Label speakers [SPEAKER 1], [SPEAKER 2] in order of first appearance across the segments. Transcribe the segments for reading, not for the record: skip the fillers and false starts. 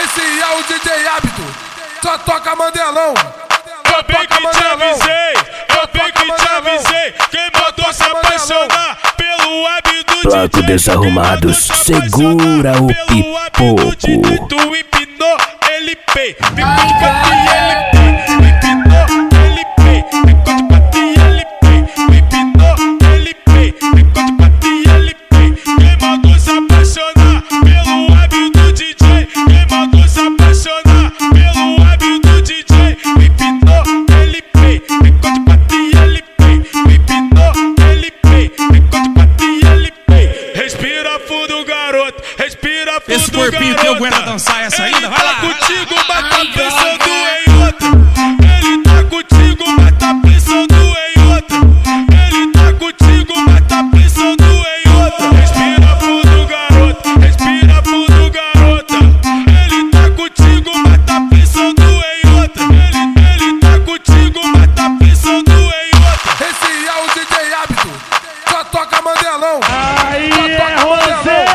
[SPEAKER 1] Esse é o DJ Hábito, só toca Mandelão.
[SPEAKER 2] Eu bem que te avisei, eu bem que te avisei. Quem mandou se apaixonar pelo hábito
[SPEAKER 3] Bloco Desarrumados, segura o pipoco.
[SPEAKER 2] Tu empinou, ele pei. Ficou de pato e ele pei. Empinou, ele pei. Ficou de pato e ele pei. Empinou, ele pei. Ficou de pato e ele pei. Quem mandou se apaixonar pelo hábito DJ? Quem mandou se apaixonar pelo hábito DJ? Empinou, ele pei. Ficou de pato e ele pei. Empinou, ele pei. Ficou de pato e ele pei. Respira fundo, garoto. Respira fundo,
[SPEAKER 4] esse corpinho
[SPEAKER 2] garota.
[SPEAKER 4] Teu aguenta dançar essa ainda? Vai lá!
[SPEAKER 2] Contigo, mas tá pensando em outra. Ele tá contigo, mas tá pensando em outra. Ele tá contigo, mas tá pensando em outra. Respira fundo, garota. Respira fundo, garota. Ele tá contigo, mas tá pensando em outra. Ele tá contigo, mas tá pensando em outra.
[SPEAKER 1] Esse é o DJ Hábito, só toca Mandelão.
[SPEAKER 5] Aí é Roseta!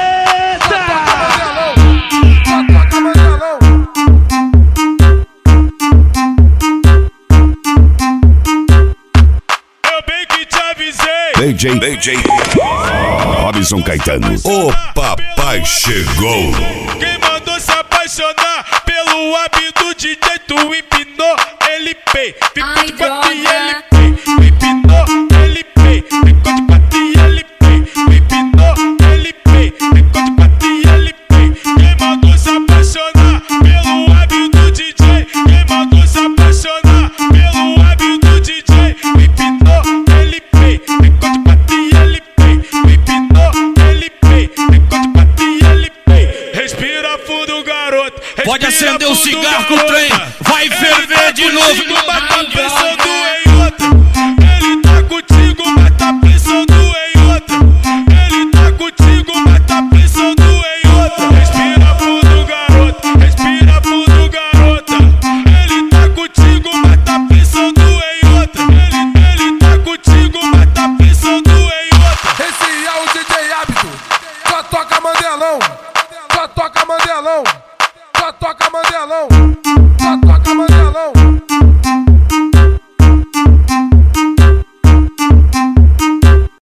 [SPEAKER 6] DJ Robson Caetano, o papai chegou.
[SPEAKER 2] Quem mandou se apaixonar pelo hábito DJ? Tu empinou, ele pei. Ficou de pato e ele pei. Empinou, ele pei. Ficou de pato e ele pei. Empinou, ele pei. Ficou de pato e ele pei. Quem mandou se apaixonar pelo hábito DJ? Quem mandou se apaixonar pelo hábito DJ? Empinou, ele pei. Ficou de pato e ele pei. Empinou, ele pei. Ficou de pato e ele pei. Respira fundo, garoto.
[SPEAKER 4] Pode acender o cigarro que o trem vai ferver de novo.
[SPEAKER 2] Mas tá pensando em outra. Ele tá contigo, mas tá pensando em outra. Ele tá contigo, mas tá pensando em outra. Respira fundo, garoto. Respira fundo, garota. Ele tá contigo, mas tá pensando em outra. Ele tá contigo, mas tá pensando em outra.
[SPEAKER 1] Esse é o DJ Hábito, só toca Mandelão. Só toca Mandelão. Só toca Mandelão. Só toca Mandelão.